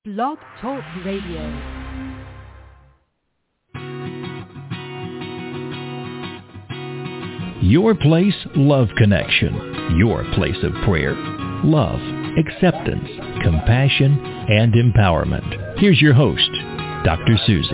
Blog Talk Radio. Your Place Love Connection. Your place of prayer, love, acceptance, compassion, and empowerment. Here's your host, Dr. Susie.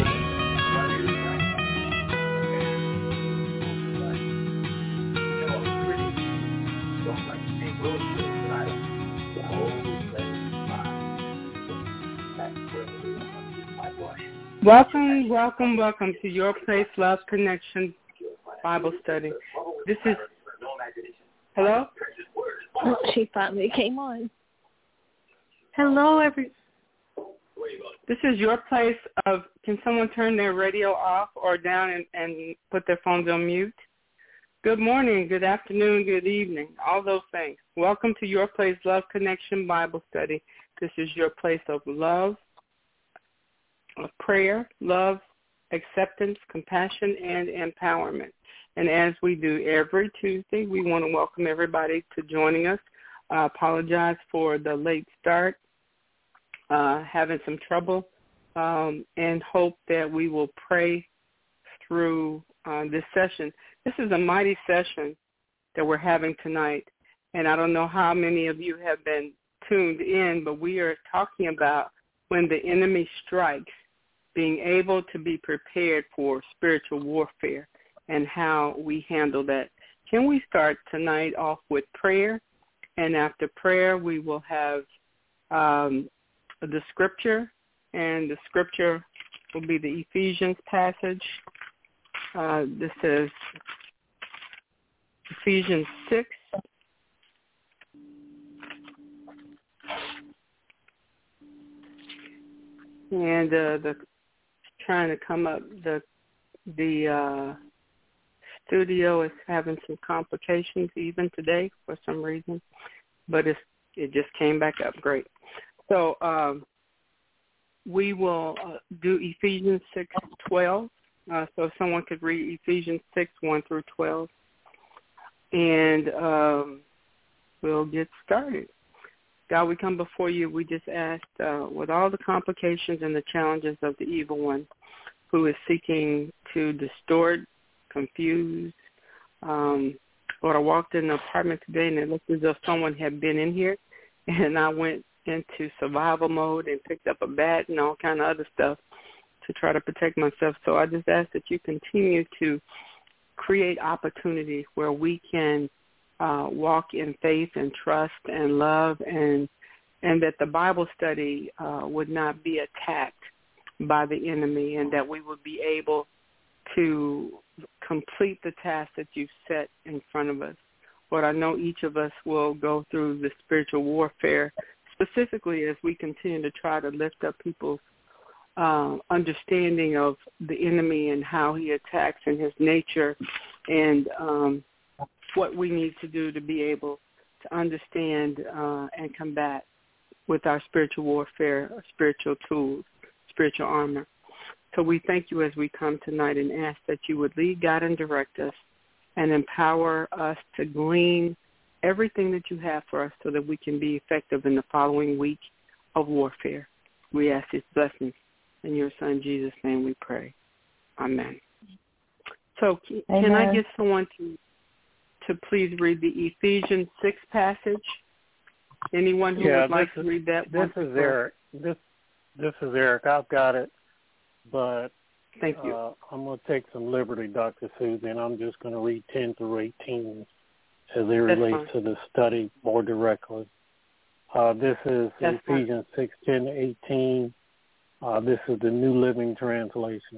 Welcome to Your Place Love Connection Bible Study. This is, hello? Oh, she finally came on. Hello, This is Your Place of, can someone turn their radio off or down and put their phones on mute? Good morning, good afternoon, good evening, all those things. Welcome to Your Place Love Connection Bible Study. This is your place of love, of prayer, love, acceptance, compassion, and empowerment. And as we do every Tuesday, we want to welcome everybody to joining us. I apologize for the late start, having some trouble, and hope that we will pray through this session. This is a mighty session that we're having tonight, and I don't know how many of you have been tuned in, but we are talking about when the enemy strikes, being able to be prepared for spiritual warfare and how we handle that. Can we start tonight off with prayer? And after prayer, we will have the scripture, and the scripture will be the Ephesians passage. This is Ephesians 6. And the trying to come up, the studio is having some complications even today for some reason, but it just came back up great. So we will do Ephesians 6:12. So if someone could read Ephesians 6:1 through 12, and we'll get started. God, we come before you. We just asked, with all the complications and the challenges of the evil one who is seeking to distort, confuse. Lord, I walked in the apartment today, and it looked as though someone had been in here, and I went into survival mode and picked up a bat and all kind of other stuff to try to protect myself. So I just ask that you continue to create opportunities where we can walk in faith and trust and love, and that the Bible study would not be attacked by the enemy, and that we would be able to complete the task that you've set in front of us. Lord, I know each of us will go through the spiritual warfare, specifically as we continue to try to lift up people's understanding of the enemy and how he attacks and his nature, and what we need to do to be able to understand and combat with our spiritual warfare, spiritual tools, spiritual armor. So we thank you as we come tonight and ask that you would lead, guide, and direct us and empower us to glean everything that you have for us so that we can be effective in the following week of warfare. We ask these blessings in your Son, Jesus' name we pray. Amen. So can I get someone to please read the Ephesians 6 passage? Anyone who would like to read that? This is Eric. This is Eric. I've got it, but thank you. I'm going to take some liberty, Dr. Susie, and I'm just going to read 10 through 18 as it relates to the study more directly. This is Ephesians 6, 10 to 18. This is the New Living Translation.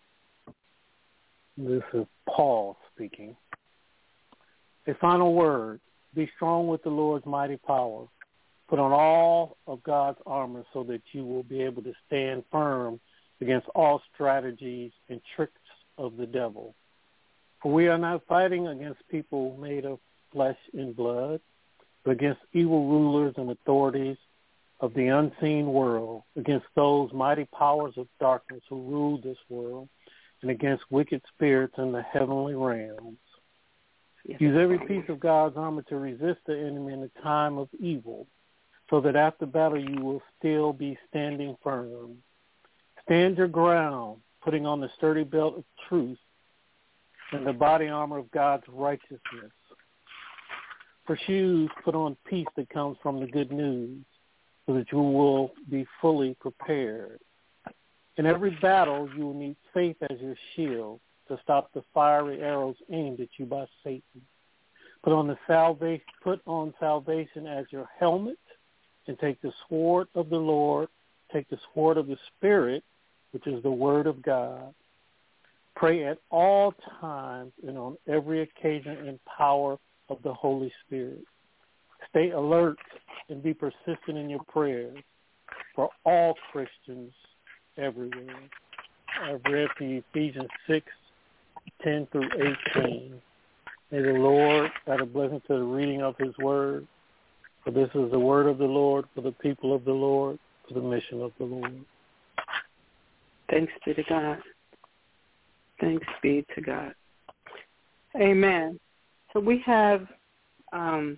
This is Paul speaking. A final word. Be strong with the Lord's mighty power. Put on all of God's armor so that you will be able to stand firm against all strategies and tricks of the devil. For we are not fighting against people made of flesh and blood, but against evil rulers and authorities of the unseen world, against those mighty powers of darkness who rule this world, and against wicked spirits in the heavenly realms. Use every piece of God's armor to resist the enemy in the time of evil. so that after battle you will still be standing firm. Stand your ground, putting on the sturdy belt of truth and the body armor of God's righteousness. For shoes, put on peace that comes from the good news, so that you will be fully prepared. In every battle, you will need faith as your shield to stop the fiery arrows aimed at you by Satan. Put on salvation as your helmet, and take the sword of the Lord, take the sword of the Spirit, which is the word of God. Pray at all times and on every occasion in power of the Holy Spirit. Stay alert and be persistent in your prayers for all Christians everywhere. I've read for you Ephesians 6:10 through 18. May the Lord add a blessing to the reading of his word. For this is the word of the Lord, for the people of the Lord, for the mission of the Lord. Thanks be to God. Thanks be to God. Amen. So we have a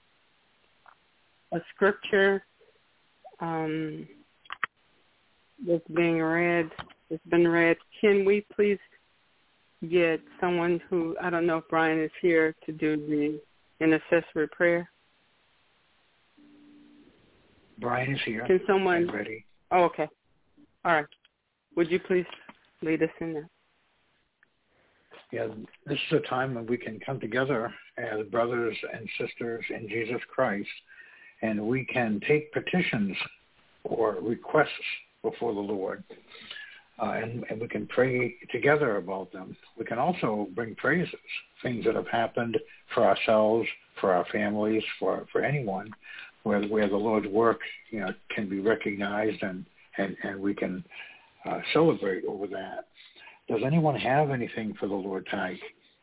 scripture that's being read. It's been read. Can we please get someone who, I don't know if Brian is here, to do the intercessory prayer? Brian is here. Can someone? I'm ready. Oh, okay. All right. Would you please lead us in that? Yeah, this is a time when we can come together as brothers and sisters in Jesus Christ, and we can take petitions or requests before the Lord, and we can pray together about them. We can also bring praises, things that have happened for ourselves, for our families, for anyone, where the Lord's work, can be recognized, and we can celebrate over that. Does anyone have anything for the Lord tonight?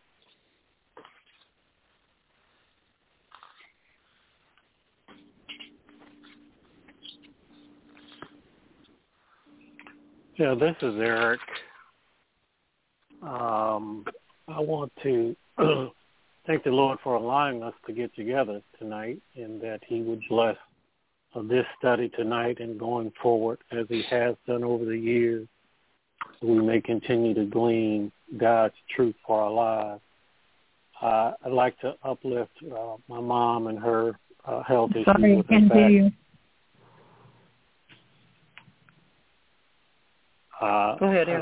Yeah, this is Eric. I want to thank the Lord for allowing us to get together tonight, and that he would bless this study tonight and going forward as he has done over the years. We may continue to glean God's truth for our lives. I'd like to uplift my mom and her health issues with her back. Go ahead, Eric. I'd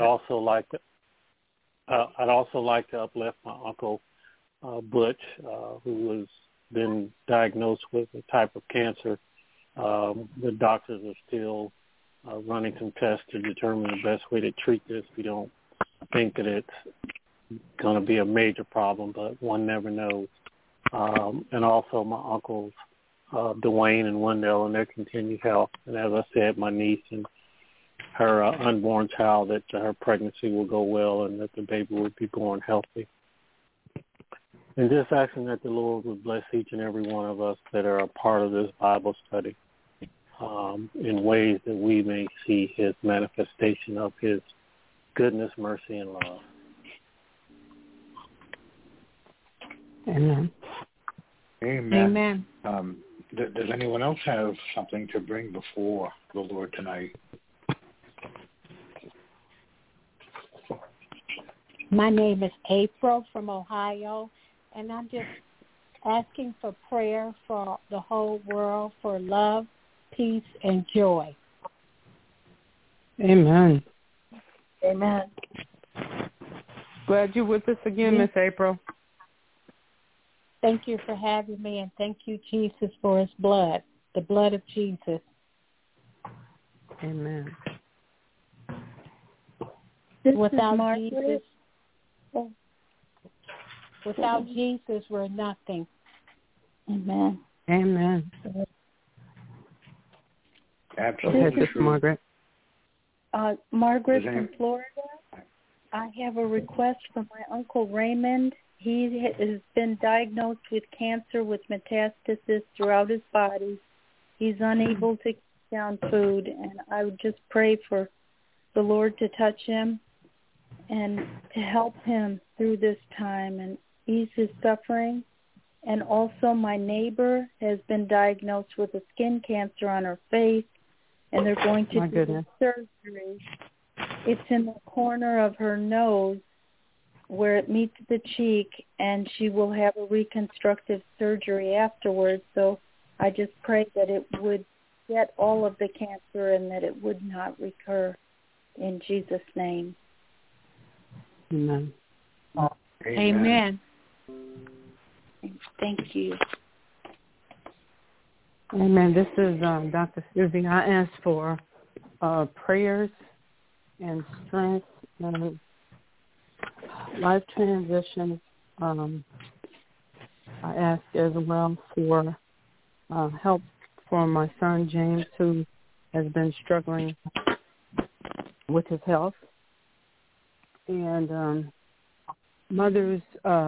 also like to uplift my uncle Butch, who has been diagnosed with a type of cancer. The doctors are still running some tests to determine the best way to treat this. We don't think that it's going to be a major problem, but one never knows. And also my uncles, Dwayne and Wendell, and their continued health. And as I said, my niece and her unborn child, that her pregnancy will go well and that the baby will be born healthy. And just asking that the Lord would bless each and every one of us that are a part of this Bible study, in ways that we may see his manifestation of his goodness, mercy, and love. Amen. Amen. Does anyone else have something to bring before the Lord tonight? My name is April from Ohio, and I'm just asking for prayer for the whole world, for love, peace, and joy. Amen. Amen. Glad you're with us again, Miss April. Thank you for having me, and thank you, Jesus, for his blood, the blood of Jesus. Amen. Without Jesus, we're nothing. Amen. Amen. Absolutely true. Margaret. Margaret from Florida. I have a request from my Uncle Raymond. He has been diagnosed with cancer with metastasis throughout his body. He's unable to keep down food, and I would just pray for the Lord to touch him and to help him through this time and ease his suffering And also my neighbor has been diagnosed with a skin cancer on her face, and they're going to do the surgery. It's in the corner of her nose where it meets the cheek, and she will have a reconstructive surgery afterwards. So I just pray that it would get all of the cancer and that it would not recur in Jesus' name. Amen. Amen. Thank you. Amen. This is Dr. Susie. I asked for prayers and strength and life transitions. I asked as well for help for my son James, who has been struggling with his health. And mothers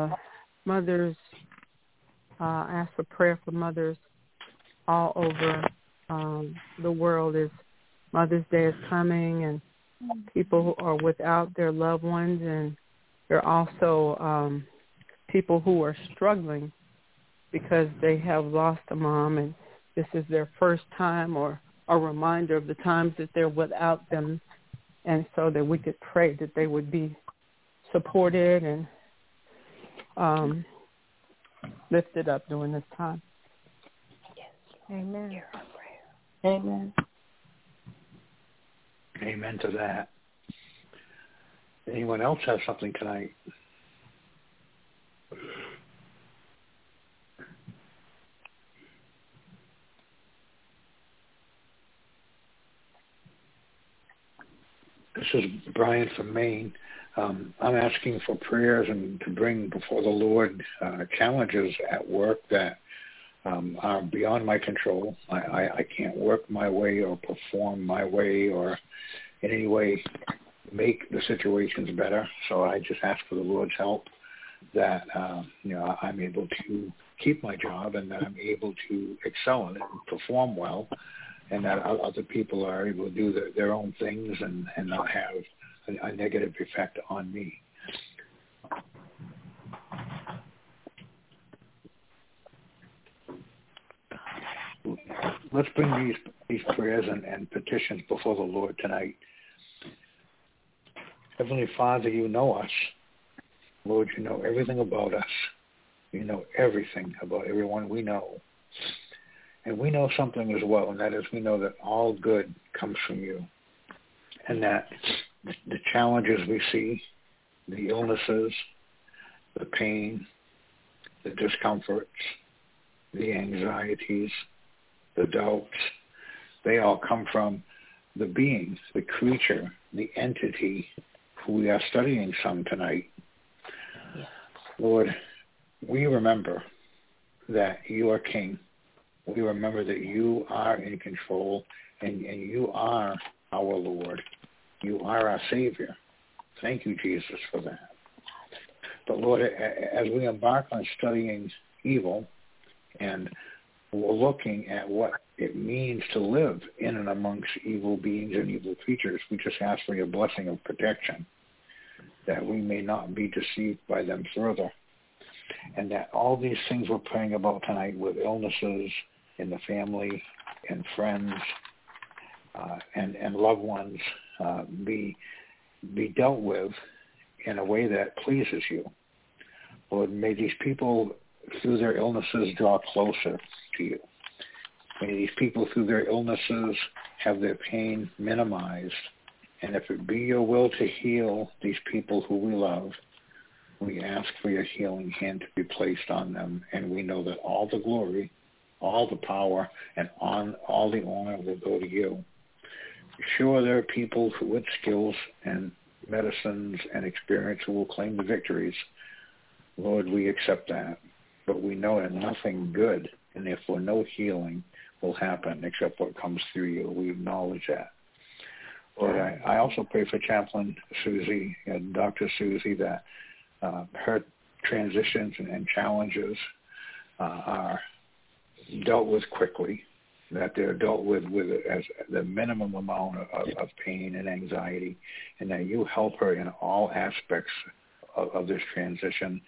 ask for prayer for mothers all over the world as Mother's Day is coming, and people who are without their loved ones, and there are also people who are struggling because they have lost a mom, and this is their first time or a reminder of the times that they're without them, and so that we could pray that they would be supported and lifted up during this time. Amen. Amen. Amen to that. Anyone else have something tonight? This is Brian from Maine. I'm asking for prayers and to bring before the Lord challenges at work that are beyond my control. I can't work my way or perform my way or in any way make the situations better. So I just ask for the Lord's help that I'm able to keep my job and that I'm able to excel in it and perform well, and that other people are able to do their own things and not have a negative effect on me. Let's bring these prayers and petitions before the Lord tonight. Heavenly Father, you know us. Lord, you know everything about us. You know everything about everyone we know. And we know something as well, and that is we know that all good comes from you. And that the challenges we see, the illnesses, the pain, the discomforts, the anxieties, the doubts, they all come from the being, the creature, the entity who we are studying some tonight. Yes. Lord, we remember that you are King. We remember that you are in control and you are our Lord. You are our Savior. Thank you, Jesus, for that. But Lord, as we embark on studying evil and we're looking at what it means to live in and amongst evil beings and evil creatures, we just ask for your blessing of protection, that we may not be deceived by them further, and that all these things we're praying about tonight with illnesses in the family and friends and loved ones be dealt with in a way that pleases you. Lord, may these people through their illnesses draw closer to you. May these people through their illnesses have their pain minimized. And if it be your will to heal these people who we love, we ask for your healing hand to be placed on them. And we know that all the glory, all the power, and all the honor will go to you. Sure, there are people who with skills and medicines and experience who will claim the victories. Lord, we accept that. But we know that nothing good and therefore no healing will happen except what comes through you. We acknowledge that. Lord, I also pray for Chaplain Susie and Dr. Susie that her transitions and challenges are dealt with quickly, that they're dealt with as the minimum amount of pain and anxiety, and that you help her in all aspects of this transition,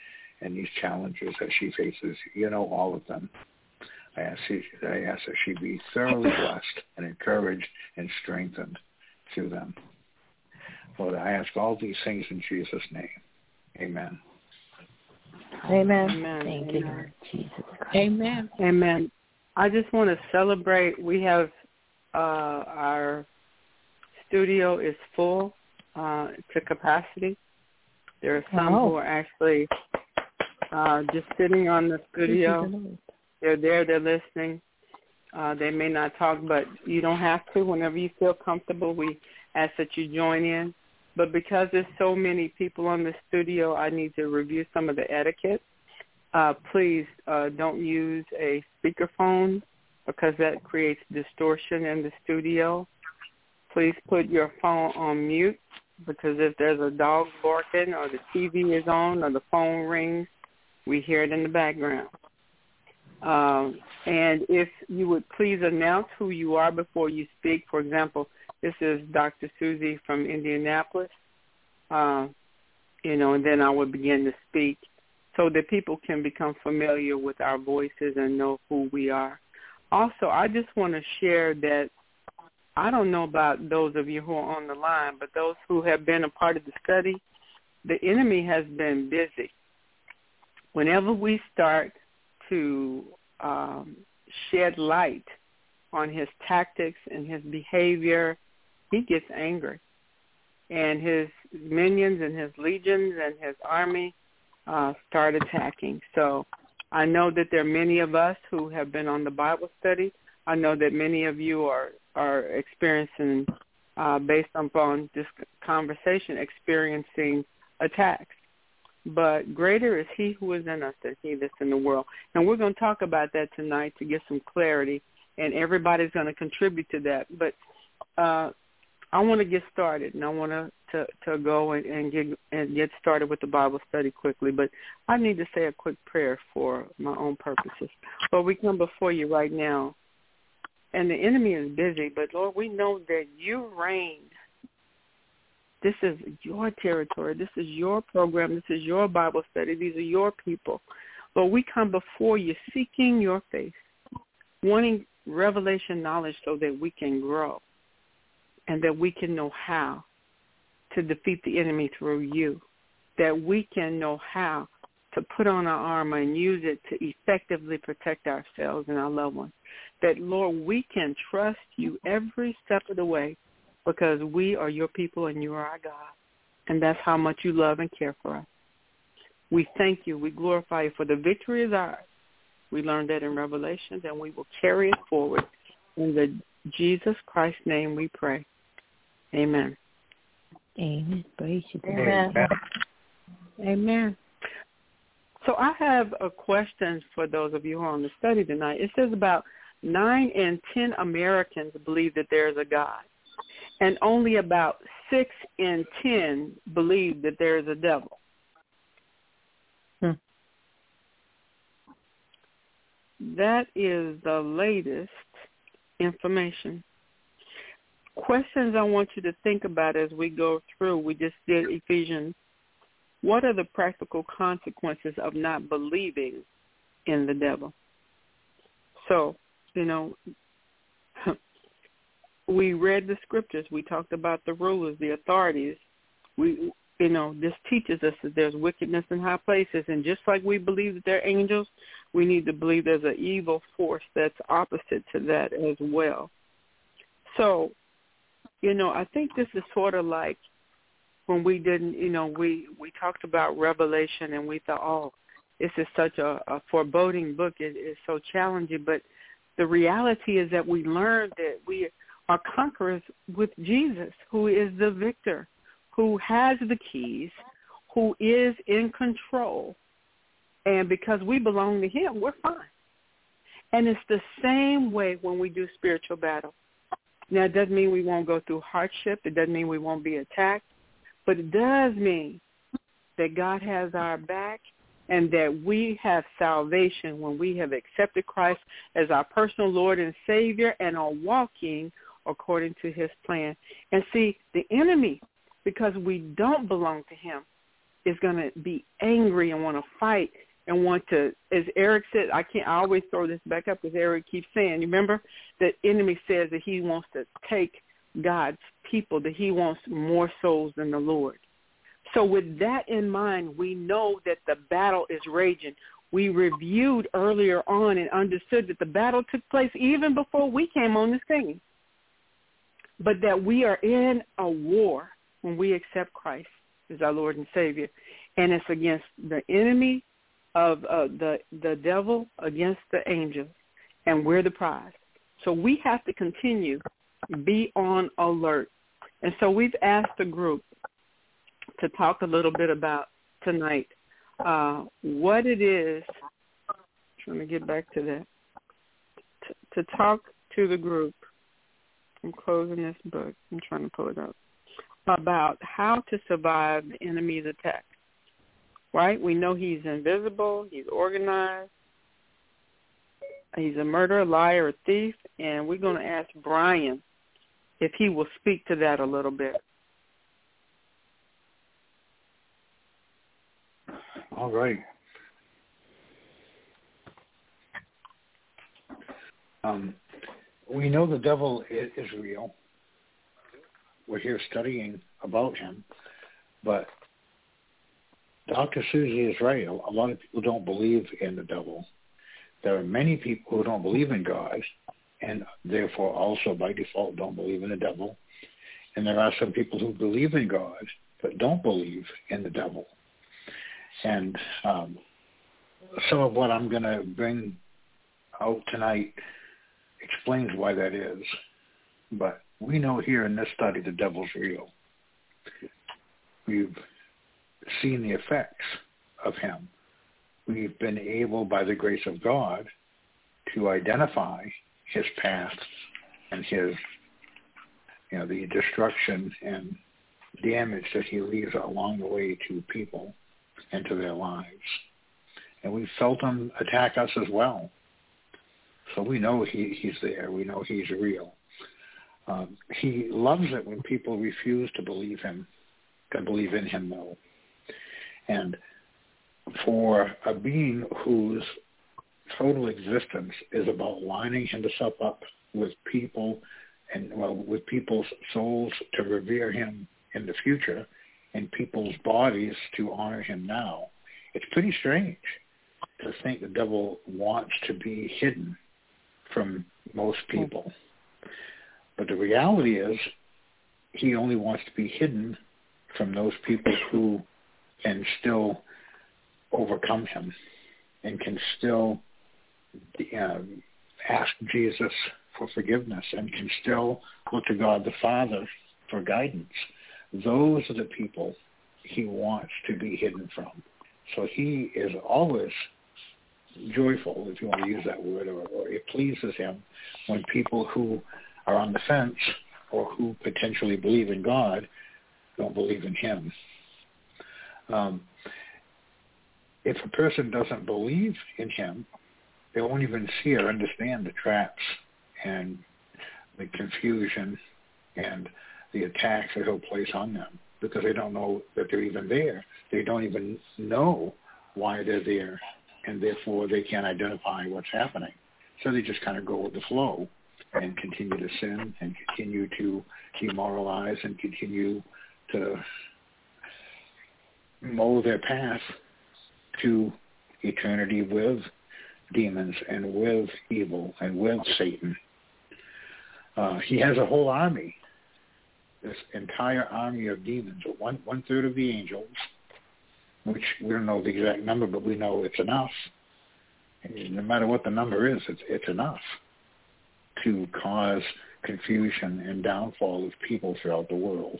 and these challenges that she faces. You know all of them. I ask that she be thoroughly blessed and encouraged and strengthened through them. Lord, I ask all these things in Jesus' name. Amen. Amen. Amen. Thank you, Lord Jesus Christ. Amen. Amen. I just want to celebrate. We have our studio is full to capacity. There are some who are actually just sitting on the studio. They're there. They're listening. They may not talk, but you don't have to. Whenever you feel comfortable, we ask that you join in. But because there's so many people on the studio, I need to review some of the etiquette. Please don't use a speakerphone because that creates distortion in the studio. Please put your phone on mute because if there's a dog barking or the TV is on or the phone rings, we hear it in the background. And if you would please announce who you are before you speak. For example, this is Dr. Susie from Indianapolis, and then I would begin to speak so that people can become familiar with our voices and know who we are. Also, I just want to share that I don't know about those of you who are on the line, but those who have been a part of the study, the enemy has been busy. Whenever we start to shed light on his tactics and his behavior, he gets angry. And his minions and his legions and his army start attacking. So I know that there are many of us who have been on the Bible study. I know that many of you are experiencing, based upon this conversation, experiencing attacks. But greater is he who is in us than he that's in the world. And we're going to talk about that tonight to get some clarity, and everybody's going to contribute to that. But I want to get started, and I want to go and get started with the Bible study quickly. But I need to say a quick prayer for my own purposes. Lord, we come before you right now, and the enemy is busy, but, Lord, we know that you reign. This is your territory. This is your program. This is your Bible study. These are your people. Lord, we come before you seeking your face, wanting revelation knowledge so that we can grow and that we can know how to defeat the enemy through you, that we can know how to put on our armor and use it to effectively protect ourselves and our loved ones, that, Lord, we can trust you every step of the way because we are your people and you are our God, and that's how much you love and care for us. We thank you. We glorify you, for the victory is ours. We learned that in Revelation, and we will carry it forward. In the Jesus Christ's name we pray. Amen. Amen. Praise you. Amen. Amen. So I have a question for those of you who are on the study tonight. It says about 9 in 10 Americans believe that there is a God, and only about 6 in 10 believe that there is a devil. That is the latest information. Questions I want you to think about as we go through. We just did Ephesians. What are the practical consequences of not believing in the devil? So, we read the scriptures. We talked about the rulers, the authorities. This teaches us that there's wickedness in high places. And just like we believe that they're angels, we need to believe there's an evil force that's opposite to that as well. So, I think this is sort of like when we didn't, we talked about Revelation and we thought, this is such a foreboding book. It is so challenging. But the reality is that we learned that we are conquerors with Jesus, who is the victor, who has the keys, who is in control. And because we belong to him, we're fine. And it's the same way when we do spiritual battle. Now, it doesn't mean we won't go through hardship. It doesn't mean we won't be attacked. But it does mean that God has our back and that we have salvation when we have accepted Christ as our personal Lord and Savior and are walking according to his plan. And see, the enemy, because we don't belong to him, is going to be angry and want to fight and want to, as Eric said, I always throw this back up because Eric keeps saying, you remember, the enemy says that he wants to take God's people, that he wants more souls than the Lord. So with that in mind, we know that the battle is raging. We reviewed earlier on and understood that the battle took place even before we came on the scene, but that we are in a war when we accept Christ as our Lord and Savior, and it's against the enemy of the devil, against the angels, and we're the prize. So we have to continue to be on alert. And so we've asked the group to talk a little bit about tonight what it is. I'm trying to get back to that. To talk to the group. I'm closing this book. I'm trying to pull it up. About how to survive the enemy's attack. Right? We know he's invisible. He's organized. He's a murderer, liar, a thief. And we're going to ask Brian if he will speak to that a little bit. All right. We know the devil is real. We're here studying about him, but Dr. Susie is right. A lot of people don't believe in the devil. There are many people who don't believe in God, and therefore also by default don't believe in the devil. And there are some people who believe in God but don't believe in the devil. And some of what I'm going to bring out tonight explains why that is. But we know here in this study the devil's real. We've seen the effects of him. We've been able, by the grace of God, to identify his past and his, the destruction and damage that he leaves along the way to people and to their lives. And we've felt him attack us as well. So we know he's there. We know he's real. He loves it when people refuse to believe in him, though. And for a being whose total existence is about lining himself up with people with people's souls to revere him in the future and people's bodies to honor him now, it's pretty strange to think the devil wants to be hidden from most people. But the reality is he only wants to be hidden from those people who can still overcome him and can still ask Jesus for forgiveness and can still look to God the Father for guidance. Those are the people he wants to be hidden from. So he is always joyful, if you want to use that word, or it pleases him when people who are on the fence or who potentially believe in God don't believe in him. If a person doesn't believe in him, they won't even see or understand the traps and the confusion and the attacks that he'll place on them because they don't know that they're even there. They don't even know why they're there, and therefore they can't identify what's happening. So they just kind of go with the flow and continue to sin and continue to demoralize and continue to mow their path to eternity with demons and with evil and with Satan. He has a whole army, this entire army of demons, one third of the angels, which we don't know the exact number, but we know it's enough. And no matter what the number is, it's enough to cause confusion and downfall of people throughout the world.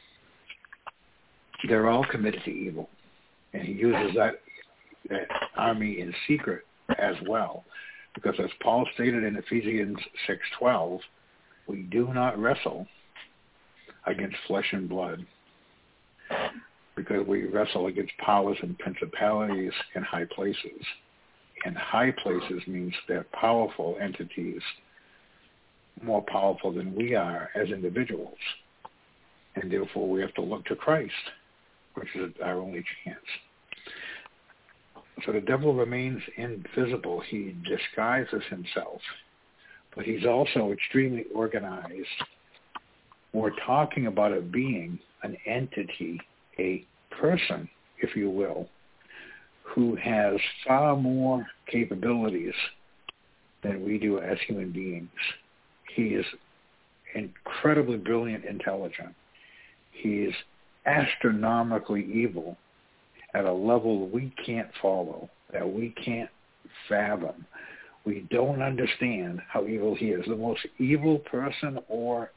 They're all committed to evil, and he uses that army in secret as well, because as Paul stated in Ephesians 6:12, we do not wrestle against flesh and blood, because we wrestle against powers and principalities in high places. And high places means they're powerful entities, more powerful than we are as individuals. And therefore we have to look to Christ which is our only chance. So the devil remains invisible. He disguises himself, but he's also extremely organized. We're talking about a being, an entity, a person, if you will, who has far more capabilities than we do as human beings. He is incredibly brilliant, intelligent. He is astronomically evil at a level we can't follow, that we can't fathom. We don't understand how evil he is. The most evil person or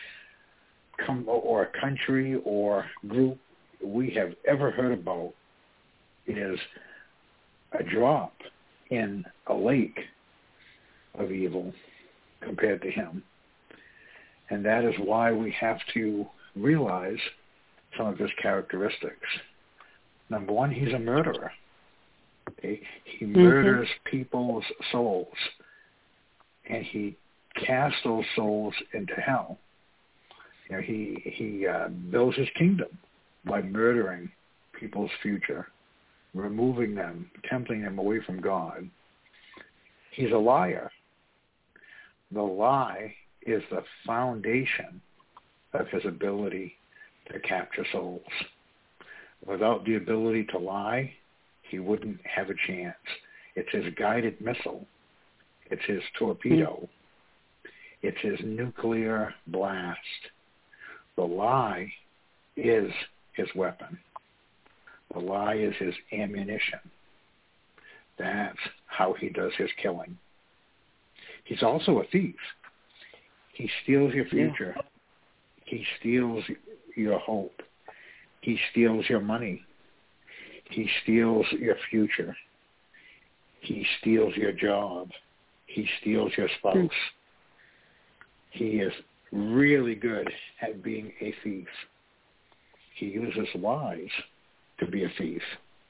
a country or group we have ever heard about is a drop in a lake of evil compared to him. And that is why we have to realize some of his characteristics. Number one, he's a murderer. Okay? He murders people's souls, and he casts those souls into hell. You know, he builds his kingdom by murdering people's future, removing them, tempting them away from God. He's a liar. The lie is the foundation of his ability to capture souls. Without the ability to lie, he wouldn't have a chance. It's his guided missile. It's his torpedo. It's his nuclear blast. The lie is his weapon. The lie is his ammunition. That's how he does his killing. He's also a thief. He steals your future. Yeah. He steals your hope. He steals your money. He steals your future. He steals your job. He steals your spouse. He is really good at being a thief. He uses lies to be a thief.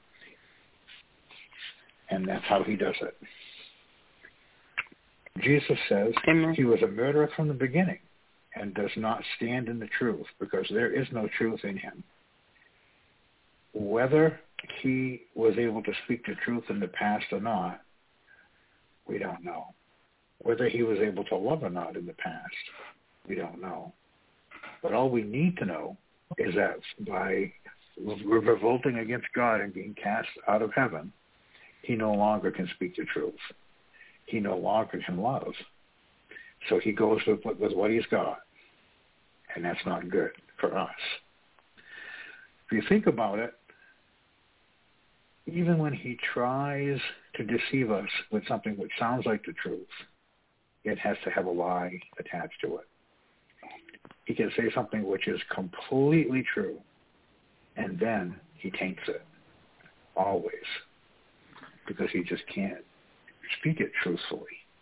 And that's how he does it. Jesus says he was a murderer from the beginning and does not stand in the truth because there is no truth in him. Whether he was able to speak the truth in the past or not, we don't know. Whether he was able to love or not in the past, we don't know. But all we need to know is that by revolting against God and being cast out of heaven, he no longer can speak the truth. He no longer can love. So he goes with what he's got. And that's not good for us. If you think about it, even when he tries to deceive us with something which sounds like the truth, it has to have a lie attached to it. He can say something which is completely true, and then he taints it, always, because he just can't speak it truthfully.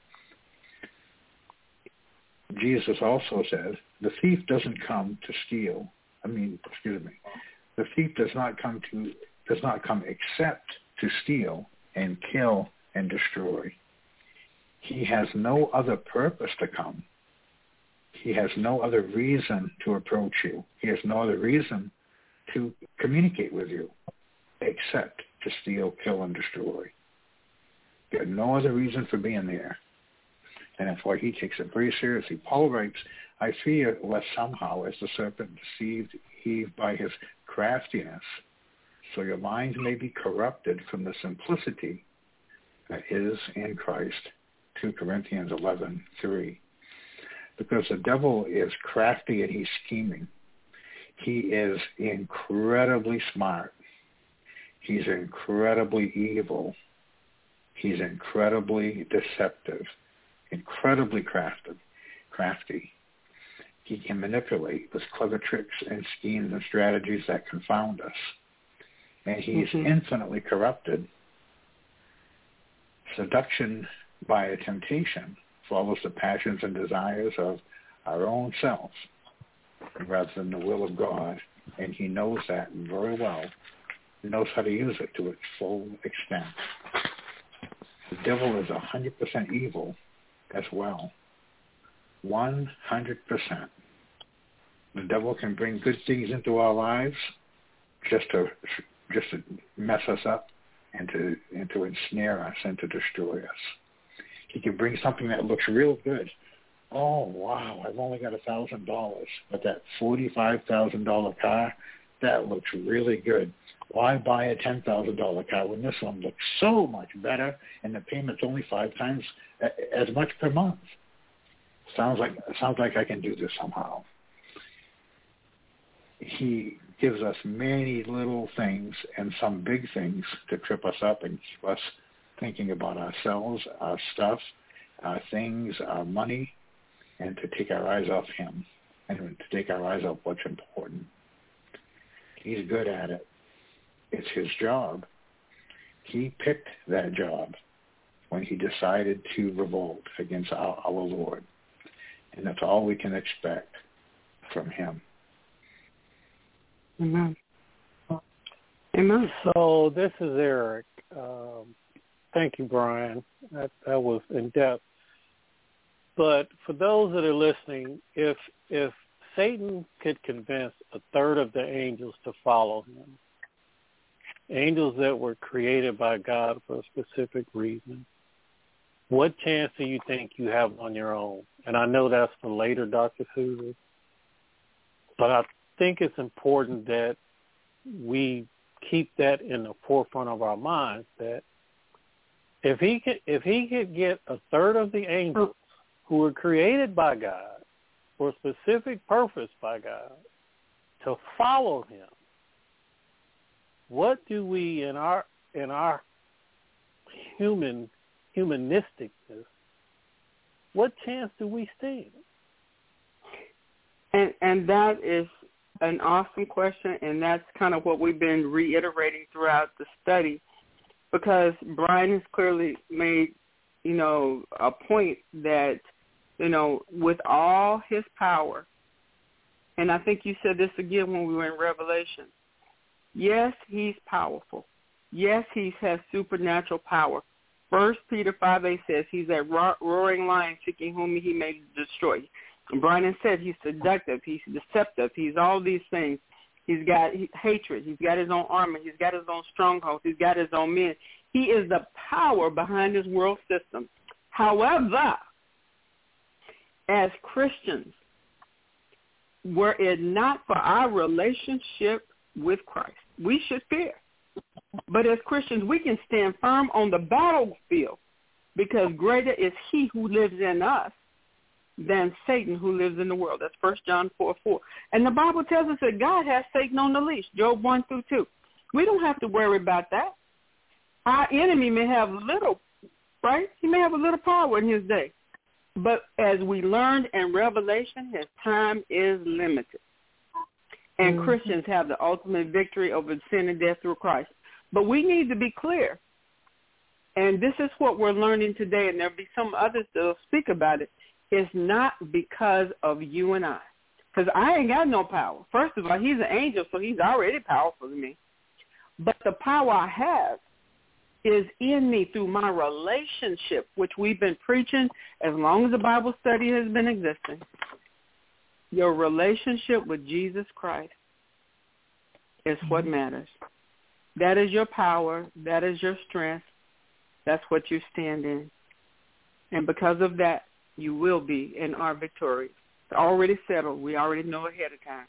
Jesus also said, the thief doesn't come to steal. The thief does not come except to steal and kill and destroy. He has no other purpose to come. He has no other reason to approach you. He has no other reason to communicate with you except to steal, kill, and destroy. He had no other reason for being there. And that's why he takes it very seriously. Paul writes, I fear lest somehow as the serpent deceived Eve by his craftiness, so your minds may be corrupted from the simplicity that is in Christ. 2 Corinthians 11:3. Because the devil is crafty and he's scheming. He is incredibly smart. He's incredibly evil. He's incredibly deceptive, incredibly crafty. He can manipulate with clever tricks and schemes and strategies that confound us. And he's infinitely corrupted. Seduction by a temptation follows the passions and desires of our own self rather than the will of God. And he knows that very well. He knows how to use it to its full extent. The devil is 100% evil as well. 100%. The devil can bring good things into our lives, just to mess us up and to ensnare us and to destroy us. He can bring something that looks real good. Oh, wow, I've only got $1,000, but that $45,000 car, that looks really good. Why buy a $10,000 car when this one looks so much better and the payment's only 5 times as much per month? Sounds like I can do this somehow. He gives us many little things and some big things to trip us up and keep us thinking about ourselves, our stuff, our things, our money, and to take our eyes off him and to take our eyes off what's important. He's good at it. It's his job. He picked that job when he decided to revolt against our Lord. And that's all we can expect from him. Amen. Amen. So this is Eric. Thank you, Brian. That was in depth. But for those that are listening, if Satan could convince a third of the angels to follow him, angels that were created by God for a specific reason, what chance do you think you have on your own? And I know that's for later, Dr. Susan, but I think it's important that we keep that in the forefront of our minds, that if he could get a third of the angels who were created by God for a specific purpose by God to follow him, what do we in our humanisticness, what chance do we stand? And that is an awesome question, and that's kind of what we've been reiterating throughout the study, because Brian has clearly made, a point that, with all his power, and I think you said this again when we were in Revelation, yes, he's powerful. Yes, he has supernatural power. 1 Peter 5:8 says he's that roaring lion seeking whom he may destroy. And Brian said he's seductive, he's deceptive, he's all these things. He's got hatred, he's got his own armor, he's got his own strongholds, he's got his own men. He is the power behind this world system. However, as Christians, were it not for our relationship with Christ, we should fear. But as Christians, we can stand firm on the battlefield because greater is he who lives in us than Satan who lives in the world. That's 1 John 4:4. And the Bible tells us that God has Satan on the leash, Job 1-2. We don't have to worry about that. Our enemy may have little, right? He may have a little power in his day. But as we learned in Revelation, his time is limited. And Christians have the ultimate victory over sin and death through Christ. But we need to be clear. And this is what we're learning today, and there'll be some others that will speak about it. It's not because of you and I. Because I ain't got no power. First of all, he's an angel, so he's already powerful to me. But the power I have is in me through my relationship, which we've been preaching as long as the Bible study has been existing. Your relationship with Jesus Christ is what matters. That is your power. That is your strength. That's what you stand in. And because of that, you will be and are victorious. It's already settled. We already know ahead of time.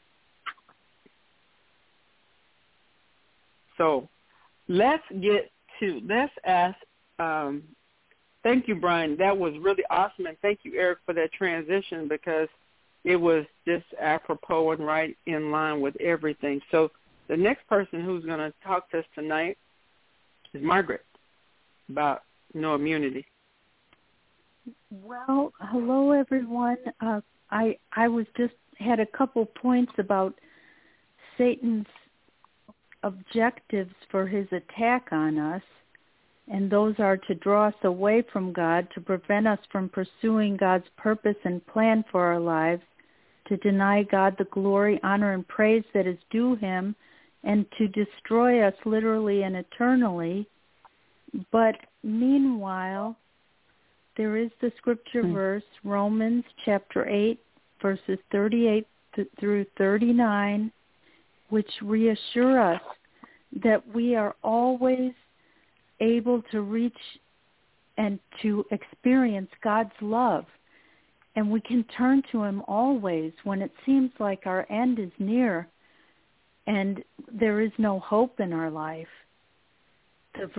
So let's ask, thank you, Brian. That was really awesome. And thank you, Eric, for that transition because it was just apropos and right in line with everything. So the next person who's going to talk to us tonight is Margaret about immunity. Well, hello, everyone. I was just had a couple points about Satan's objectives for his attack on us, and those are to draw us away from God, to prevent us from pursuing God's purpose and plan for our lives, to deny God the glory, honor, and praise that is due him, and to destroy us literally and eternally. But meanwhile, there is the scripture verse, Romans chapter 8, verses 38 through 39, which reassure us that we are always able to reach and to experience God's love. And we can turn to him always when it seems like our end is near and there is no hope in our life. The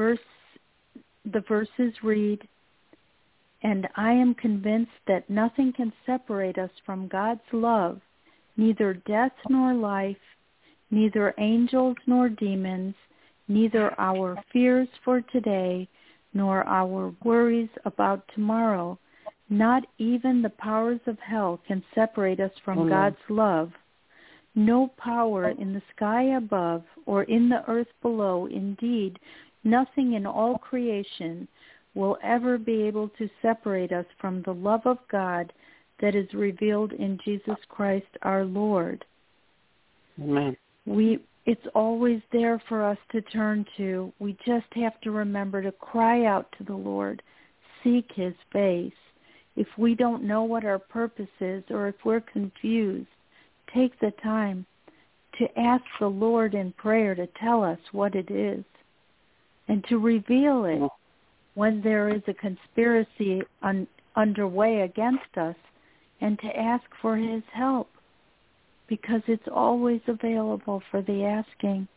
verses read, "And I am convinced that nothing can separate us from God's love, neither death nor life, neither angels nor demons, neither our fears for today, nor our worries about tomorrow. Not even the powers of hell can separate us from God's love. No power in the sky above or in the earth below, indeed, nothing in all creation will ever be able to separate us from the love of God that is revealed in Jesus Christ our Lord." Amen. It's always there for us to turn to. We just have to remember to cry out to the Lord, seek his face. If we don't know what our purpose is or if we're confused, take the time to ask the Lord in prayer to tell us what it is and to reveal it when there is a conspiracy underway against us, and to ask for his help, because it's always available for the asking.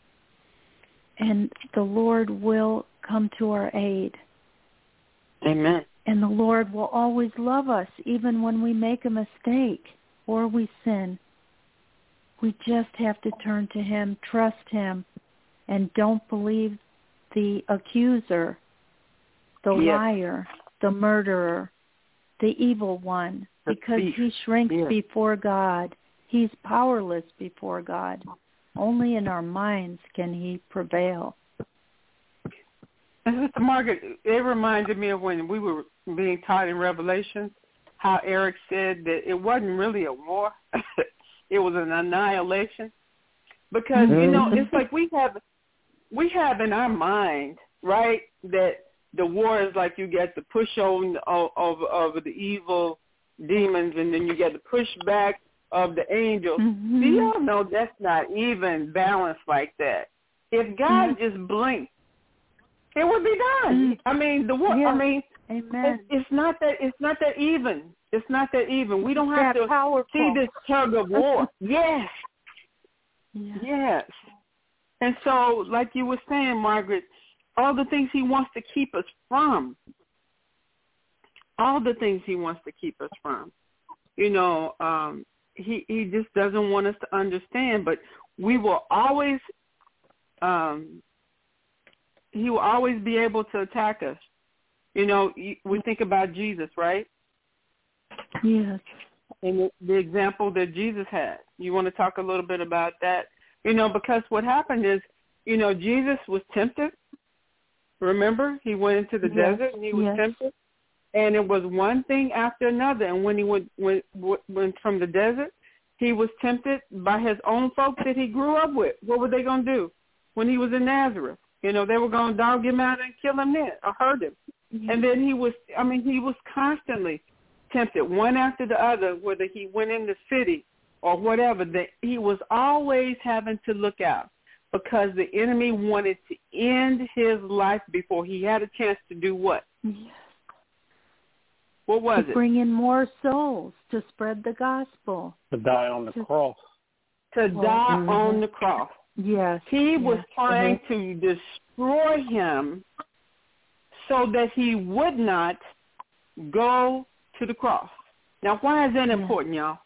And the Lord will come to our aid. Amen. And the Lord will always love us even when we make a mistake or we sin. We just have to turn to him, trust him, and don't believe the accuser, the liar, the murderer, the evil one, because he shrinks before God. He's powerless before God. Only in our minds can he prevail. And Sister Margaret, it reminded me of when we were being taught in Revelation, how Eric said that it wasn't really a war. It was an annihilation. Because, it's like we have in our mind, right, that the war is like you get to push over the evil demons, and then you get to push back of the angels. Do y'all know that's not even balanced like that? If God just blinked, it would be done. I mean, the war. I mean, Amen. It's not that even. It's not that even. We don't have to see this tug of war. Yes. And so, like you were saying, Margaret, all the things he wants to keep us from. He just doesn't want us to understand. But we will always, he will always be able to attack us. We think about Jesus, right? Yes. And the example that Jesus had. You want to talk a little bit about that? Because what happened is, Jesus was tempted. Remember, he went into the desert and he was tempted. And it was one thing after another. And when he went from the desert, he was tempted by his own folks that he grew up with. What were they going to do when he was in Nazareth? They were going to dog him out and kill him there or hurt him. And then he was constantly tempted, one after the other, whether he went in the city or whatever, that he was always having to look out because the enemy wanted to end his life before he had a chance to do what? What was it? To bring in more souls, to spread the gospel. To die on the cross. To die on the cross. Yes. He was trying to destroy him so that he would not go to the cross. Now, why is that important, y'all?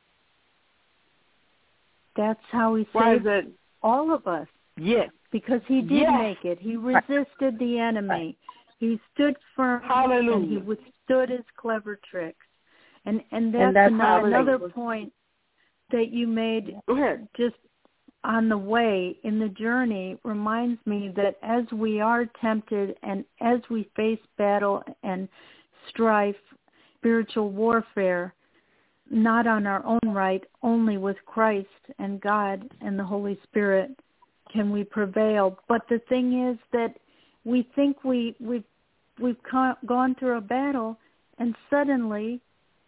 That's how he saved all of us. Yes. Because he did make it. He resisted the enemy. He stood firm. Hallelujah. And he withstood his clever tricks. And that's another point that you made just on the way in the journey reminds me that as we are tempted and as we face battle and strife, spiritual warfare, not on our own right, only with Christ and God and the Holy Spirit can we prevail. But the thing is that we think we've gone through a battle, and suddenly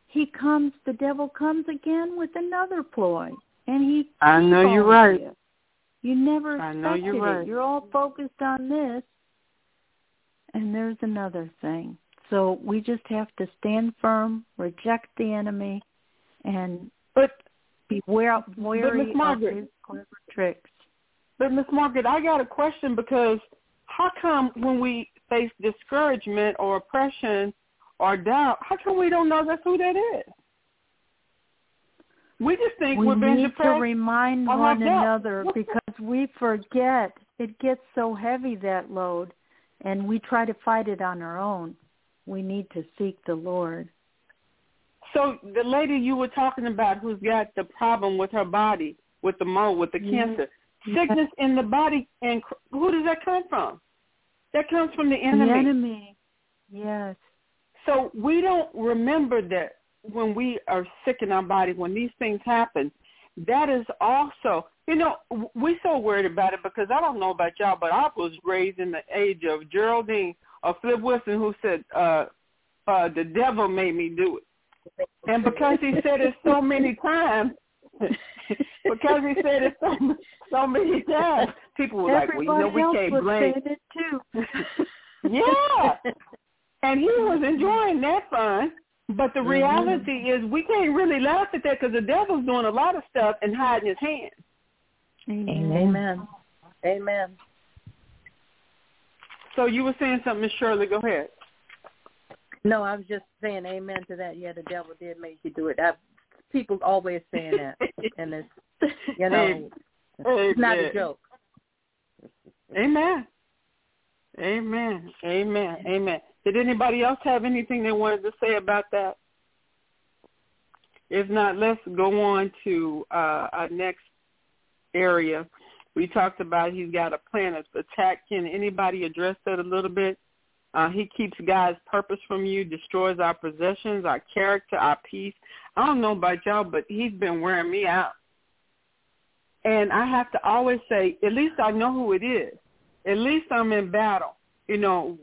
the devil comes again with another ploy, and he I know you're right. You never expected I know you're right. it. You're all focused on this, and there's another thing. So we just have to stand firm, reject the enemy, and be wary of his clever tricks. But Miss Margaret, I got a question, because how come when we face discouragement or oppression or doubt, how come we don't know that's who that is? We just think we're being depressed. We need to remind one another, because we forget. It gets so heavy, that load, and we try to fight it on our own. We need to seek the Lord. So the lady you were talking about, who's got the problem with her body, with the mole, with the cancer, sickness in the body, and who does that come from? That comes from the enemy. The enemy, yes. So we don't remember that when we are sick in our body, when these things happen, that is also, we're so worried about it, because I don't know about y'all, but I was raised in the age of Geraldine or Flip Wilson, who said, the devil made me do it. And because he said it so many times, so many times, people were like, well, we can't blame. It too. Yeah. And he was enjoying that fun. But the reality is we can't really laugh at that, because the devil's doing a lot of stuff and hiding his hand. Amen. Amen. So you were saying something, Miss Shirley. Go ahead. No, I was just saying amen to that. Yeah, the devil did make you do it. People always saying that. And it's, it's not a joke. Amen. Amen. Amen. Amen. Did anybody else have anything they wanted to say about that? If not, let's go on to our next area. We talked about he's got a plan of attack. Can anybody address that a little bit? He keeps God's purpose from you, destroys our possessions, our character, our peace. I don't know about y'all, but he's been wearing me out. And I have to always say, at least I know who it is. At least I'm in battle. We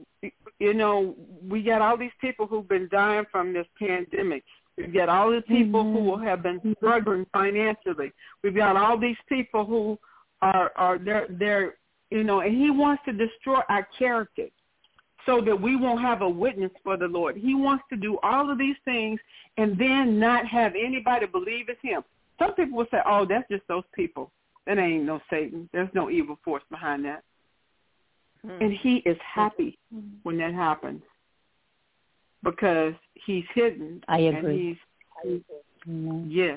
got all these people who've been dying from this pandemic. We've got all these people who have been struggling financially. We've got all these people who are they're and he wants to destroy our character so that we won't have a witness for the Lord. He wants to do all of these things and then not have anybody believe it's him. Some people will say, oh, that's just those people. That ain't no Satan. There's no evil force behind that. And he is happy when that happens, because he's hidden. I agree. And yes.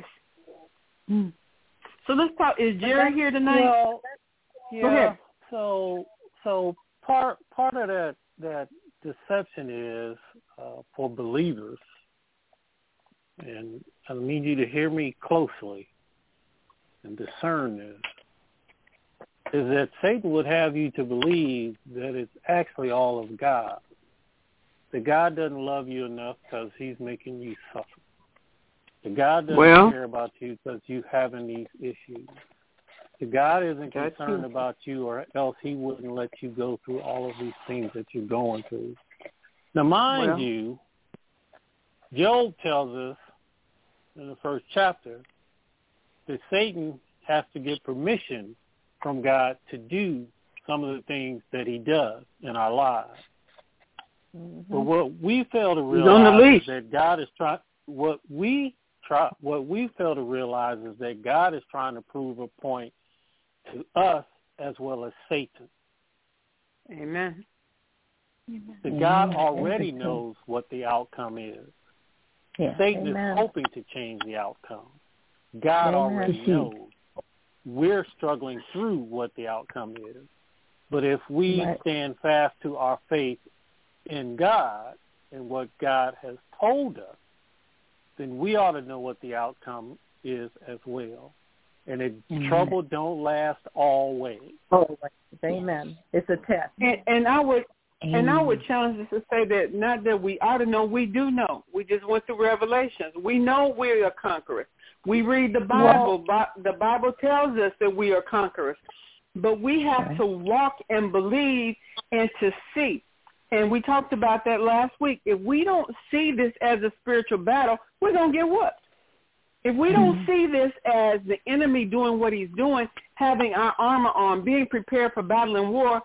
So let's talk. Is Jerry here tonight? Well, yeah. Go ahead. So part of that deception is for believers, and I need you to hear me closely and discern this, is that Satan would have you to believe that it's actually all of God. That God doesn't love you enough because he's making you suffer. That God doesn't care about you because you're having these issues. That God isn't concerned about you, or else he wouldn't let you go through all of these things that you're going through. Now, mind you, Job tells us in the first chapter that Satan has to get permission from God to do some of the things that he does in our lives. But what we fail to realize is that God is trying. What we fail to realize is that God is trying to prove a point to us as well as Satan. Amen. That God already knows what the outcome is. Yeah. Satan is hoping to change the outcome. God already knows. We're struggling through what the outcome is. But if we stand fast to our faith in God and what God has told us, then we ought to know what the outcome is as well. And trouble don't last always. Oh, amen. It's a test. And I would challenge us to say that not that we ought to know, we do know. We just went through Revelations. We know we're a conqueror. We read the Bible. The Bible tells us that we are conquerors. But we have to walk and believe and to see. And we talked about that last week. If we don't see this as a spiritual battle, we're going to get whooped. If we don't see this as the enemy doing what he's doing, having our armor on, being prepared for battle and war,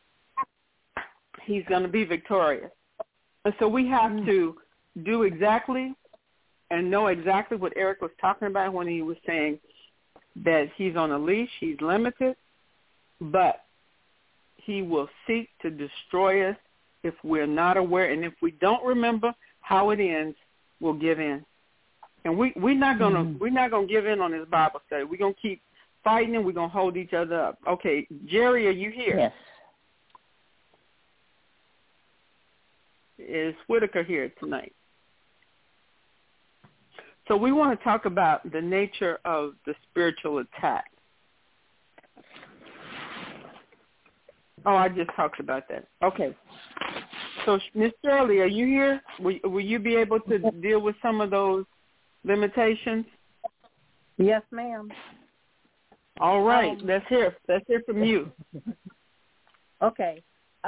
he's going to be victorious. And so we have to do exactly and know exactly what Eric was talking about when he was saying that he's on a leash, he's limited, but he will seek to destroy us if we're not aware. And if we don't remember how it ends, we'll give in. And we're not gonna give in on this Bible study. We're gonna keep fighting, and we're gonna hold each other up. Okay, Jerry, are you here? Yes. Is Whitaker here tonight? So we want to talk about the nature of the spiritual attack. Oh, I just talked about that. Okay. So, Ms. Shirley, are you here? Will you be able to deal with some of those limitations? Yes, ma'am. All right. Let's hear from you. Okay.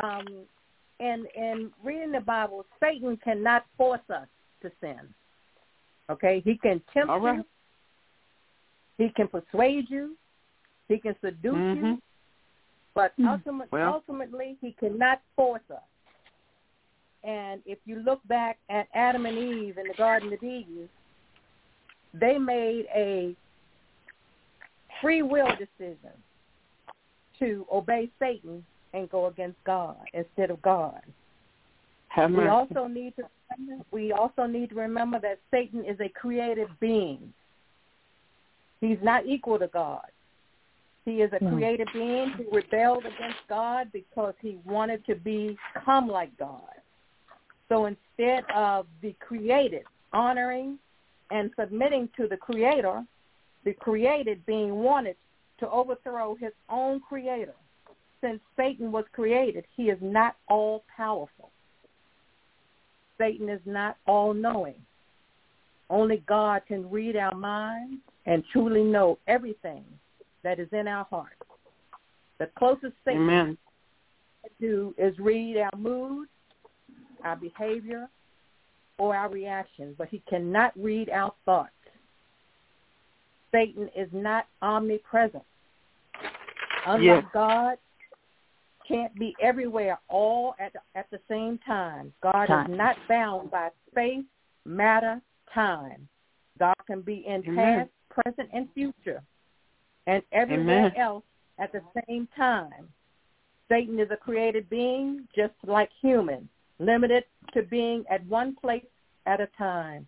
In reading the Bible, Satan cannot force us to sin. Okay? He can tempt you. He can persuade you. He can seduce you. But ultimately, he cannot force us. And if you look back at Adam and Eve in the Garden of Eden, they made a free will decision to obey Satan and go against God instead of God. We also need to remember that Satan is a created being. He's not equal to God. He is a created being who rebelled against God because he wanted to become like God. So instead of the created honoring and submitting to the Creator, the created being wanted to overthrow his own Creator. Since Satan was created, he is not all-powerful. Satan is not all-knowing. Only God can read our minds and truly know everything that is in our heart. The closest Satan can do is read our mood, our behavior, or our reactions, but he cannot read our thoughts. Satan is not omnipresent. Unlike God, can't be everywhere all at the same time. God is not bound by space, matter, time. God can be in past, present, and future, and everywhere else at the same time. Satan is a created being just like humans, limited to being at one place at a time.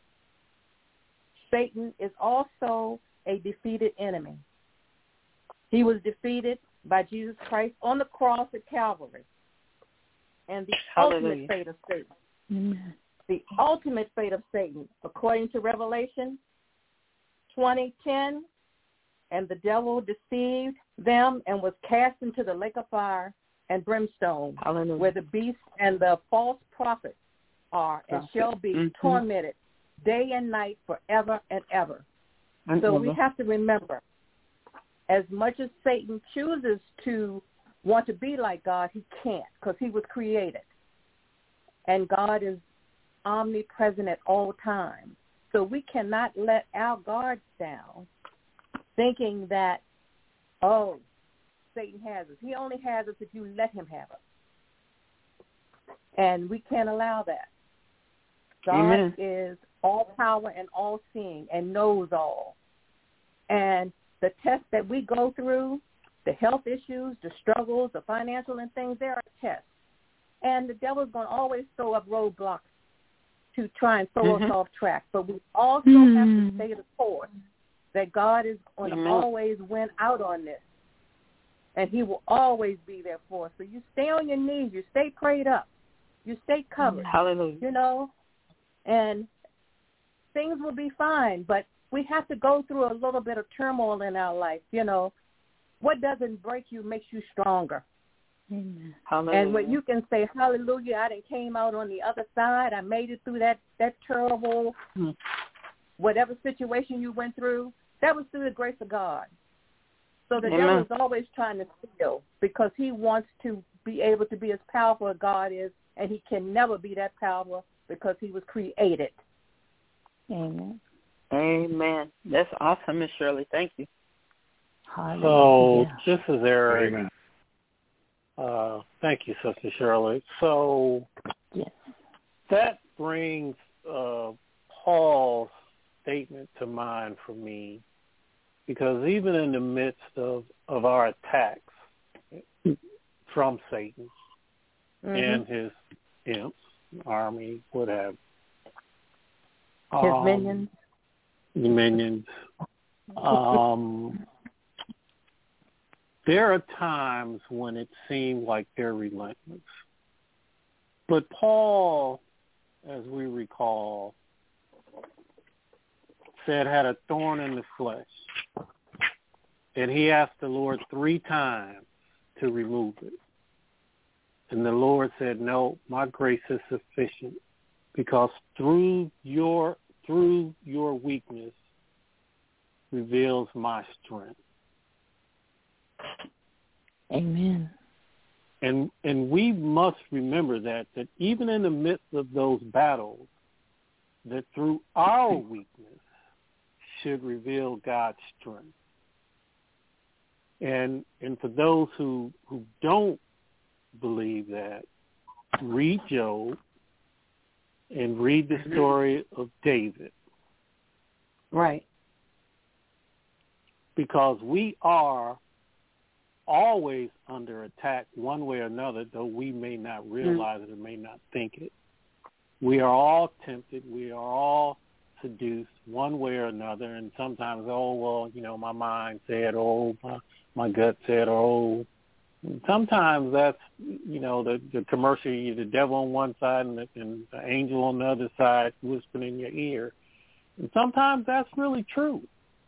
Satan is also a defeated enemy. He was defeated by Jesus Christ on the cross at Calvary. And the ultimate fate of Satan, the ultimate fate of Satan, according to Revelation 20:10, and the devil deceived them and was cast into the lake of fire and brimstone, where the beast and the false prophet are and shall be tormented day and night forever and ever. So we have to remember, as much as Satan chooses to want to be like God, he can't, because he was created. And God is omnipresent at all times. So we cannot let our guards down thinking that, oh, Satan has us. He only has us if you let him have us. And we can't allow that. God is all power and all seeing and knows all. And the tests that we go through, the health issues, the struggles, the financial and things, they are tests. And the devil's going to always throw up roadblocks to try and throw us off track. But we also have to stay the course that God is going to always win out on this. And he will always be there for us. So you stay on your knees. You stay prayed up. You stay covered. Hallelujah. You know, and things will be fine. But we have to go through a little bit of turmoil in our life. You know, what doesn't break you makes you stronger. Amen. And when you can say, hallelujah, I done came out on the other side. I made it through that terrible, whatever situation you went through. That was through the grace of God. So the devil is always trying to steal because he wants to be able to be as powerful as God is, and he can never be that powerful because he was created. Amen. Amen. That's awesome, Miss Shirley. Thank you. So Hallelujah. this is Eric. Amen. Thank you, Sister Shirley. So Yes. that brings Paul's statement to mind for me, because even in the midst of our attacks from Satan and his imps, army, what have His minions. The minions. There are times when it seemed like they're relentless. But Paul, as we recall, said had a thorn in the flesh. And he asked the Lord 3 times to remove it. And the Lord said, no, my grace is sufficient, because through your weakness reveals my strength. Amen. And we must remember that even in the midst of those battles, that through our weakness should reveal God's strength. And for those who don't believe that, read Job and read the story of David. Right. Because we are always under attack one way or another, though we may not realize it or may not think it. We are all tempted. We are all seduced one way or another. And sometimes, my mind said, my gut said, And sometimes that's, the commercial, the devil on one side and the angel on the other side whispering in your ear. And sometimes that's really true.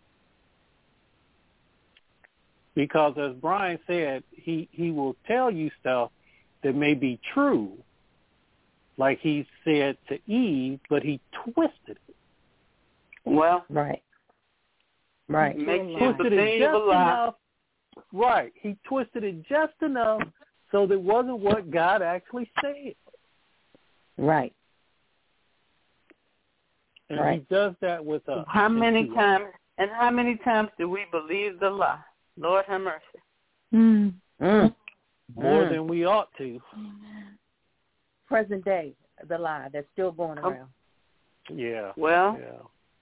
Because as Brian said, he will tell you stuff that may be true, like he said to Eve, but he twisted it. Well, right. Makes you Twisted it just enough. Right. He twisted it just enough so that it wasn't what God actually said. Right. And he does that with us. How many times do we believe the lie? Lord have mercy. More than we ought to. Present day, the lie that's still going around. Yeah. Well. Yeah.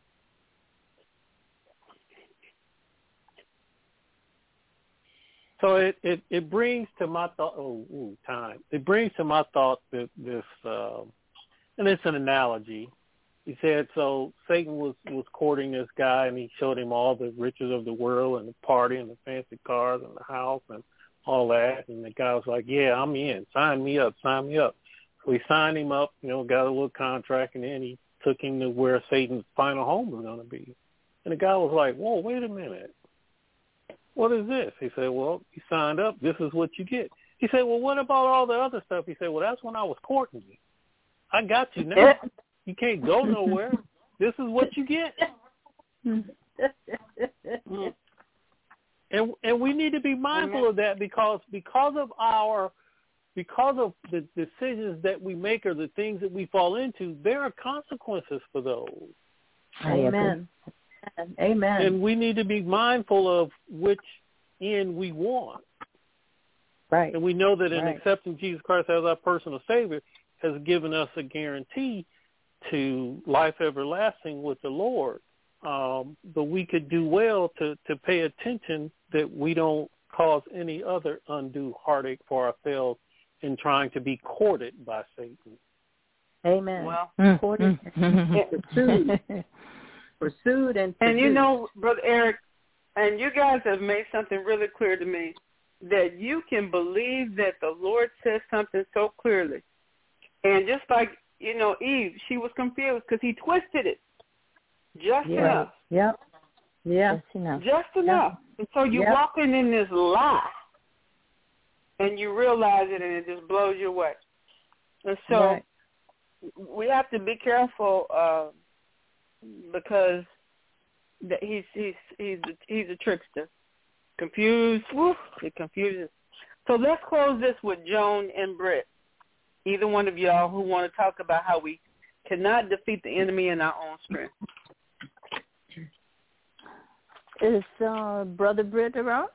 So it brings to my thought. Time. It brings to my thought this, and it's an analogy. He said, so Satan was courting this guy, and he showed him all the riches of the world and the party and the fancy cars and the house and all that. And the guy was like, yeah, I'm in. Sign me up. So he signed him up, got a little contract, and then he took him to where Satan's final home was going to be. And the guy was like, whoa, wait a minute. What is this? He said, well, you signed up. This is what you get. He said, well, what about all the other stuff? He said, well, that's when I was courting you. I got you now. You can't go nowhere. This is what you get. And we need to be mindful of that because of the decisions that we make or the things that we fall into, there are consequences for those. Amen. Amen. And we need to be mindful of which end we want. Right. And we know that in accepting Jesus Christ as our personal Savior has given us a guarantee to life everlasting with the Lord. But we could do well to pay attention that we don't cause any other undue heartache for ourselves in trying to be courted by Satan. Amen. Well, courted, pursued, and Brother Eric, and you guys have made something really clear to me, that you can believe that the Lord says something so clearly. And just like, Eve, she was confused because he twisted it just enough. Yep. Yeah. Just enough. And so you're walking in this lie, and you realize it, and it just blows you away. And so we have to be careful because he's a trickster. Confused. It confuses. So let's close this with Joan and Britt. Either one of y'all who want to talk about how we cannot defeat the enemy in our own strength. Is Brother Britt around?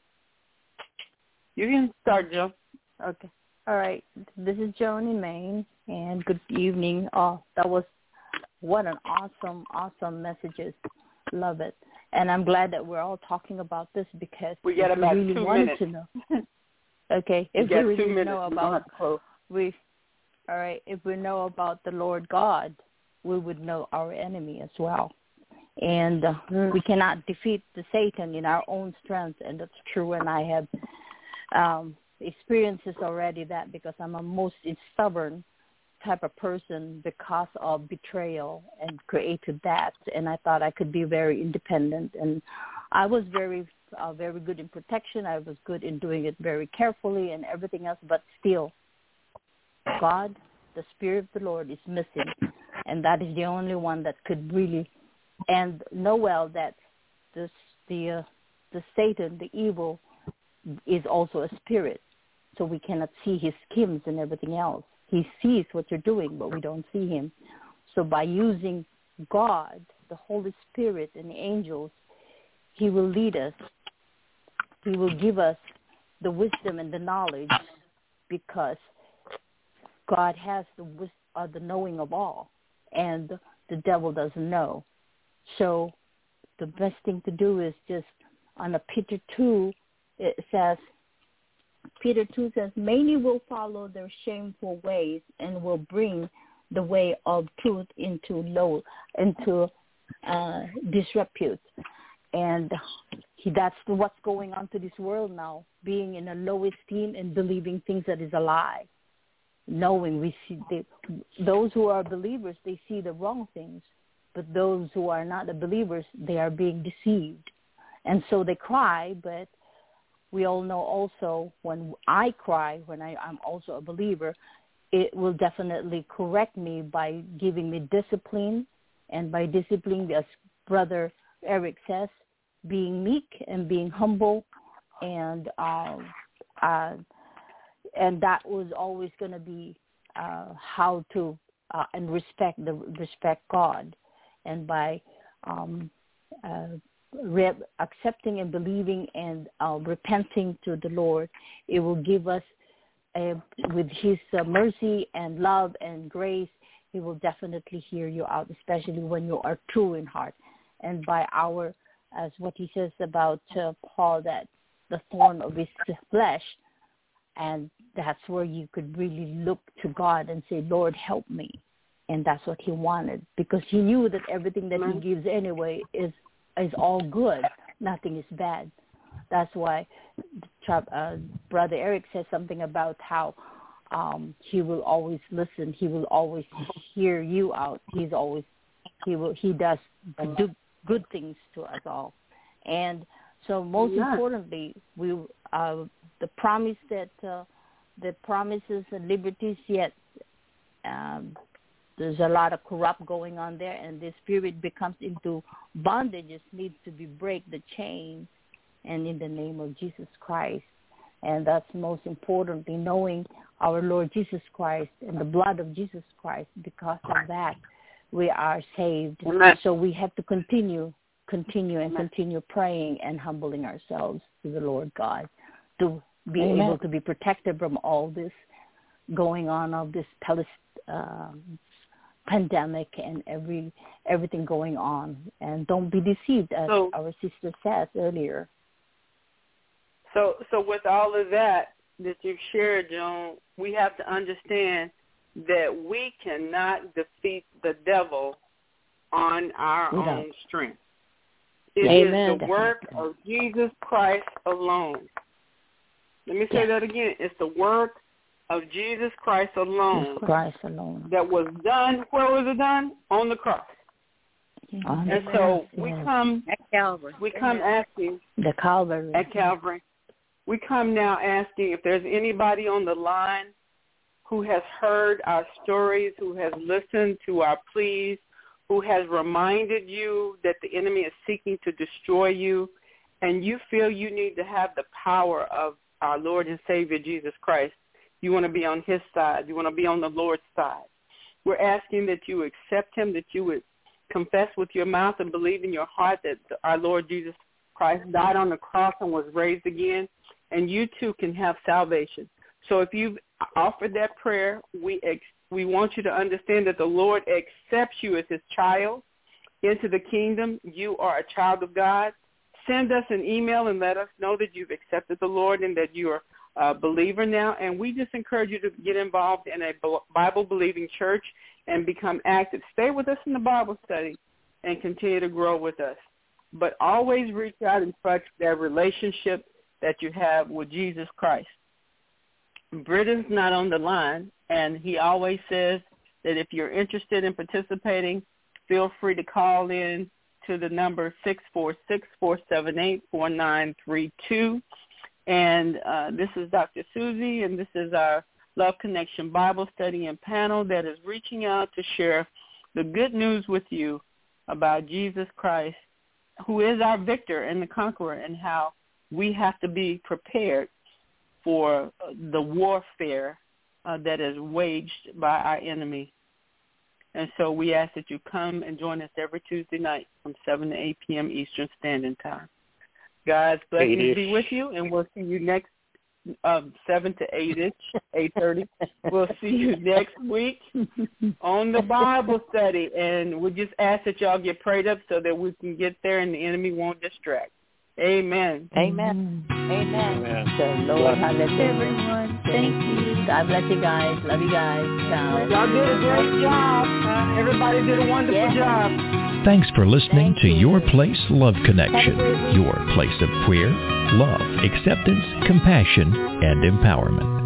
You can start, Joe. Okay. All right. This is Joan in Maine, and good evening. That was what an awesome messages. Love it. And I'm glad that we're all talking about this because we got about really 2 wanted minutes. to know. Okay. If we really know about if we know about the Lord God, we would know our enemy as well. And we cannot defeat the Satan in our own strength, and that's true. And I have experiences already that because I'm a most stubborn type of person because of betrayal and created that, and I thought I could be very independent, and I was very good in protection. I was good in doing it very carefully and everything else, but still God, the Spirit of the Lord is missing, and that is the only one that could really and know well that the Satan, the evil, is also a spirit, so we cannot see his schemes and everything else. He sees what you're doing, but we don't see him. So by using God, the Holy Spirit, and the angels, he will lead us. He will give us the wisdom and the knowledge because God has the knowing of all, and the devil doesn't know. So the best thing to do is just on Peter 2, it says, Peter 2 says, many will follow their shameful ways and will bring the way of truth into disrepute. And that's what's going on to this world now, being in a low esteem and believing things that is a lie. Knowing we see those who are believers, they see the wrong things, but those who are not the believers, they are being deceived. And so they cry, but we all know also when I cry, when I'm also a believer, it will definitely correct me by giving me discipline, and by discipline, as Brother Eric says, being meek and being humble, and that was always going to be how to and respect God, and by accepting and believing and repenting to the Lord, it will give us, with his mercy and love and grace, he will definitely hear you out, especially when you are true in heart. And by as what he says about Paul, that the thorn of his flesh, and that's where you could really look to God and say, Lord, help me. And that's what he wanted, because he knew that everything that he gives anyway is all good. Nothing is bad. That's why Brother Eric says something about how he will always listen. He will always hear you out. He does do good things to us all. And so most importantly, the promise that the promises and liberties, yet there's a lot of corrupt going on there, and the spirit becomes into bondages, needs to be break the chains, and in the name of Jesus Christ. And that's most importantly, knowing our Lord Jesus Christ and the blood of Jesus Christ. Because of that, we are saved. Amen. So we have to continue praying and humbling ourselves to the Lord God to be able to be protected from all this going on, of this pandemic and everything going on. And don't be deceived, as our sister said earlier. So with all of that you've shared, Joan, we have to understand that we cannot defeat the devil on our own strength. It is the work of Jesus Christ alone. Let me say that again. It's the work of Jesus Christ alone. That was done. Where was it done? On the cross. And so we come at Calvary. We come asking at Calvary. We come now asking if there's anybody on the line who has heard our stories, who has listened to our pleas, who has reminded you that the enemy is seeking to destroy you, and you feel you need to have the power of our Lord and Savior Jesus Christ. You want to be on his side. You want to be on the Lord's side. We're asking that you accept him, that you would confess with your mouth and believe in your heart that our Lord Jesus Christ died on the cross and was raised again, and you too can have salvation. So if you've offered that prayer, we want you to understand that the Lord accepts you as his child into the kingdom. You are a child of God. Send us an email and let us know that you've accepted the Lord and that you are a believer now. And we just encourage you to get involved in a Bible-believing church and become active. Stay with us in the Bible study and continue to grow with us. But always reach out and touch that relationship that you have with Jesus Christ. Britain's not on the line, and he always says that if you're interested in participating, feel free to call in to the number 646-478-4932. And this is Dr. Susie, and this is our Love Connection Bible Study and panel that is reaching out to share the good news with you about Jesus Christ, who is our victor and the conqueror, and how we have to be prepared for the warfare that is waged by our enemy. And so we ask that you come and join us every Tuesday night from 7 to 8 p.m. Eastern Standard Time. God's blessings be with you, and we'll see you next 7 to 8-ish, 8:30. We'll see you next week on the Bible study. And we just ask that y'all get prayed up so that we can get there and the enemy won't distract. Amen. Amen. Amen. Amen. So, Lord, hallelujah. Everyone, thank you. God bless you guys. Love you guys. Ciao. Y'all did a great job. Everybody did a wonderful job. Thanks for listening to Your Place Love Connection, your place of prayer, love, acceptance, compassion, and empowerment.